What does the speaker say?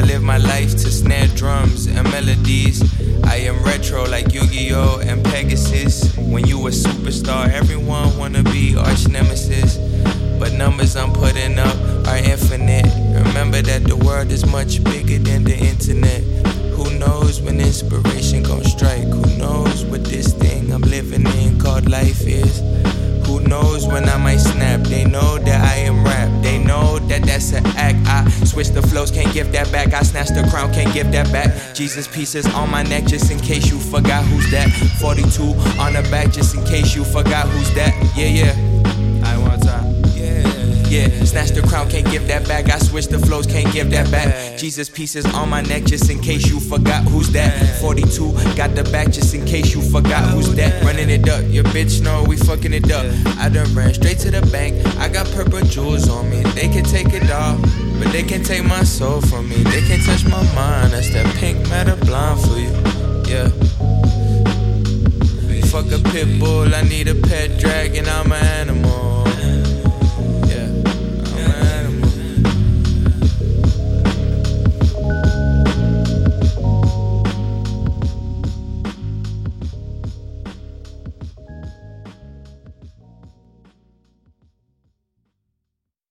live my life to snare drums and melodies. I am retro like Yu-Gi-Oh! And Pegasus. When you a superstar, everyone wanna be arch nemesis. But numbers I'm putting up are infinite. Remember that the world is much bigger than the internet. Who knows when inspiration gon' strike? Who knows what this thing I'm living in called life is? Who knows when I might snap? They know that I am rap. They know that that's an act. I switch the flows, can't give that back. I snatch the crown, can't give that back. Jesus pieces on my neck, just in case you forgot who's that. 42 on the back, just in case you forgot who's that. Yeah. I want time. Yeah, snatch the crown, can't give that back. I switch the flows, can't give that back. Jesus pieces on my neck, just in case you forgot who's that. 42, got the back, just in case you forgot who's that. Running it up, your bitch know we fucking it up. I done ran straight to the bank, I got purple jewels on me. They can take it all, but they can't take my soul from me. They can't touch my mind, that's that pink matter blonde for you. Yeah. Fuck a pit bull, I need a pet dragon, I'm an animal.